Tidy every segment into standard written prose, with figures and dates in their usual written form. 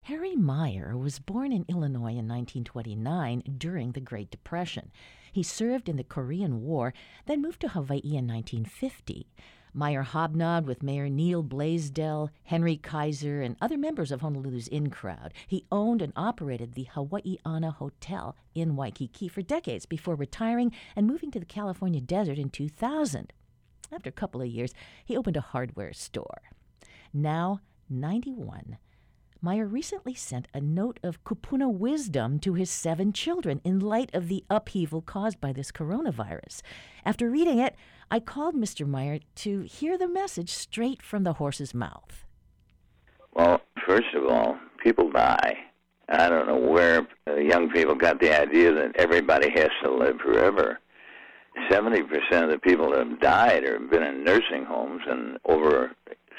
Harry Meyer was born in Illinois in 1929 during the Great Depression. He served in the Korean War, then moved to Hawaii in 1950. Meyer hobnobbed with Mayor Neil Blaisdell, Henry Kaiser, and other members of Honolulu's in-crowd. He owned and operated the Hawaiiana Hotel in Waikiki for decades before retiring and moving to the California desert in 2000. After a couple of years, he opened a hardware store. Now, 91, Meyer recently sent a note of kupuna wisdom to his 7 children in light of the upheaval caused by this coronavirus. After reading it, I called Mr. Meyer to hear the message straight from the horse's mouth. Well, first of all, people die. I don't know where young people got the idea that everybody has to live forever. 70% of the people that have died have been in nursing homes, and over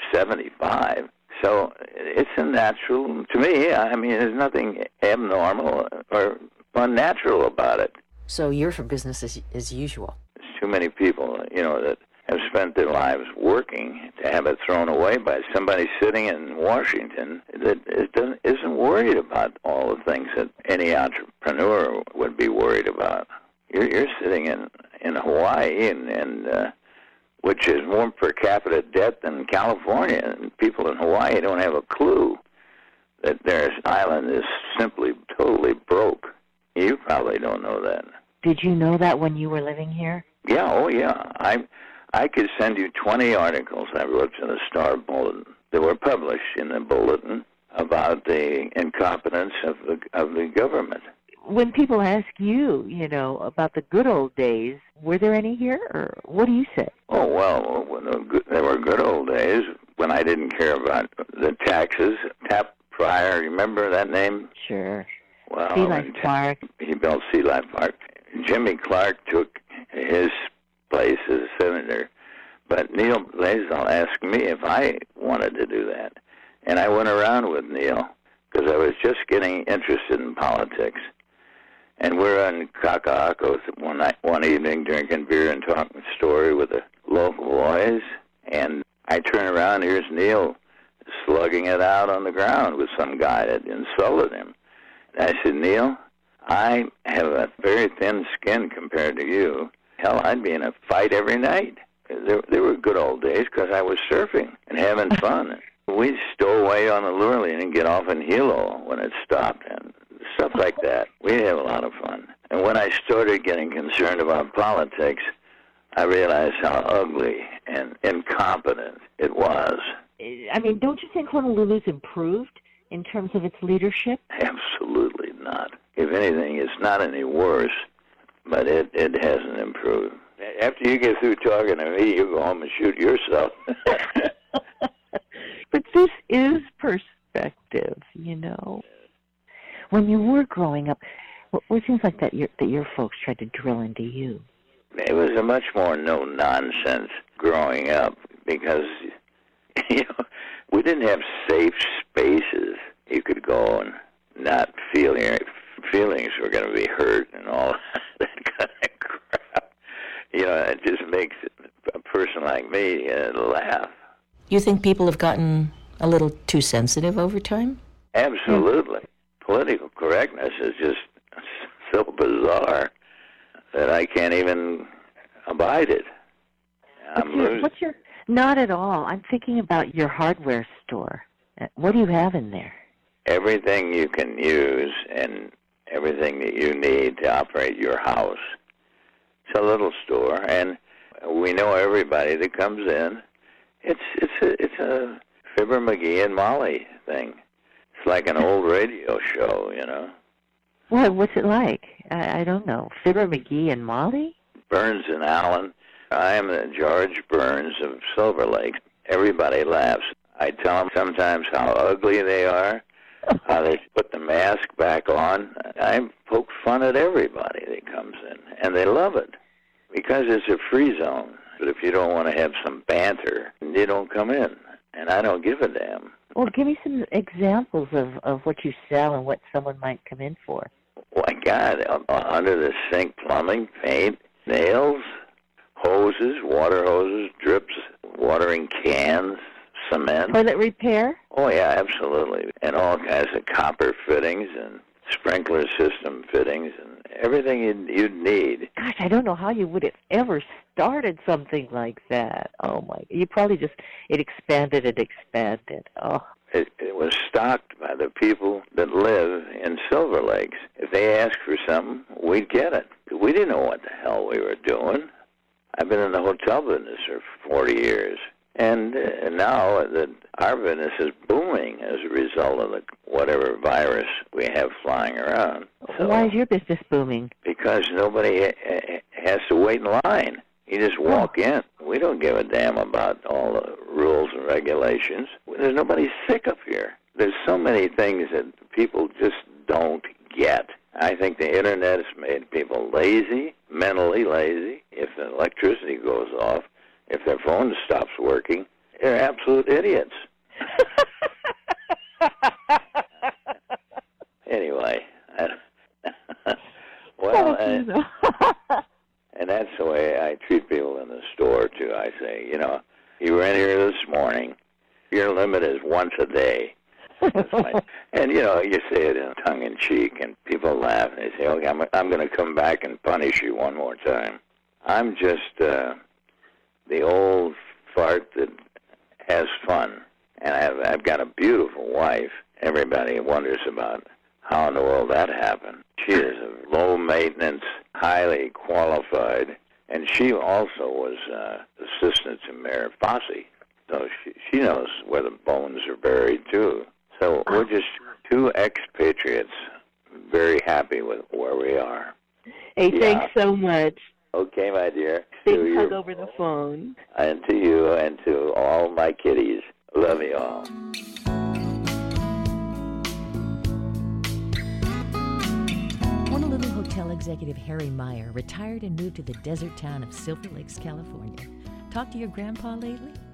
75. So it's a natural, to me, I mean, there's nothing abnormal or unnatural about it. So you're for business as usual. There's too many people, that have spent their lives working to have it thrown away by somebody sitting in Washington that isn't worried about all the things that any entrepreneur would be worried about. You're sitting in Hawaii, and which is more per capita debt than California. And people in Hawaii don't have a clue that their island is simply totally broke. You probably don't know that. Did you know that when you were living here? Yeah, oh yeah. I could send you 20 articles I wrote to the Star Bulletin that were published in the Bulletin about the incompetence of the government. When people ask you, about the good old days, were there any here, or what do you say? Oh, well, there were good old days when I didn't care about the taxes. Tap Pryor, remember that name? Sure. Well, Sea Life Park. He built Sea Life Park. Jimmy Clark took his place as a senator, but Neil Blaisdell asked me if I wanted to do that. And I went around with Neil because I was just getting interested in politics. And we're in Kaka'ako one evening drinking beer and talking story with the local boys. And I turn around, here's Neil slugging it out on the ground with some guy that insulted him. And I said, Neil, I have a very thin skin compared to you. Hell, I'd be in a fight every night. There were good old days because I was surfing and having fun. We'd stow away on the Lurleen and get off in Hilo when it stopped, and stuff like that. We'd have a lot of fun. And when I started getting concerned about politics, I realized how ugly and incompetent it was. I mean, don't you think Honolulu's improved in terms of its leadership? Absolutely not. If anything, it's not any worse, but it hasn't improved. After you get through talking to me, you go home and shoot yourself. But this is perspective, When you were growing up, what things like that your folks tried to drill into you? It was a much more no-nonsense growing up because, we didn't have safe spaces. You could go and not feel your feelings were going to be hurt and all that kind of crap. It just makes a person like me laugh. You think people have gotten a little too sensitive over time? Absolutely. Political correctness is just so bizarre that I can't even abide it. Not at all. I'm thinking about your hardware store. What do you have in there? Everything you can use and everything that you need to operate your house. It's a little store, and we know everybody that comes in. It's a Fibber McGee and Molly thing. It's like an old radio show, Well, what's it like? I don't know. Fibber McGee and Molly? Burns and Allen. I am the George Burns of Silver Lake. Everybody laughs. I tell them sometimes how ugly they are, how they put the mask back on. I poke fun at everybody that comes in, and they love it because it's a free zone. But if you don't want to have some banter, you don't come in, and I don't give a damn. Well, give me some examples of what you sell and what someone might come in for. Oh, my God, under the sink plumbing, paint, nails, hoses, water hoses, drips, watering cans, cement. Toilet repair? Oh, yeah, absolutely. And all kinds of copper fittings and sprinkler system fittings and everything you'd need. Gosh, I don't know how you would have ever started something like that. Oh, my. You probably just, it expanded and expanded. Oh. It was stocked by the people that live in Silver Lakes. If they asked for something, we'd get it. We didn't know what the hell we were doing. I've been in the hotel business for 40 years. And now that our business is booming as a result of whatever virus we have flying around. So, why is your business booming? Because nobody has to wait in line. You just walk in. We don't give a damn about all the rules and regulations. There's nobody sick up here. There's so many things that people just don't get. I think the Internet has made people lazy, mentally lazy. If the electricity goes off, if their phone stops working, they're absolute idiots. Anyway, well, and that's the way I treat people in the store, too. I say, you were in here this morning. Your limit is once a day. And, you say it in tongue-in-cheek, and people laugh, and they say, okay, I'm going to come back and punish you one more time. I'm just the old fart that has fun. And I've got a beautiful wife. Everybody wonders about how in the world that happened. She is a low-maintenance, highly qualified, and she also was assistant to Mayor Fossey. So she knows where the bones are buried, too. So we're just two expatriates, very happy with where we are. Hey, thanks so much. Okay, my dear. Big hug over the phone. And to you and to all my kitties. Love you all. Honolulu Hotel executive Harry Meyer retired and moved to the desert town of Silver Lakes, California. Talked to your grandpa lately?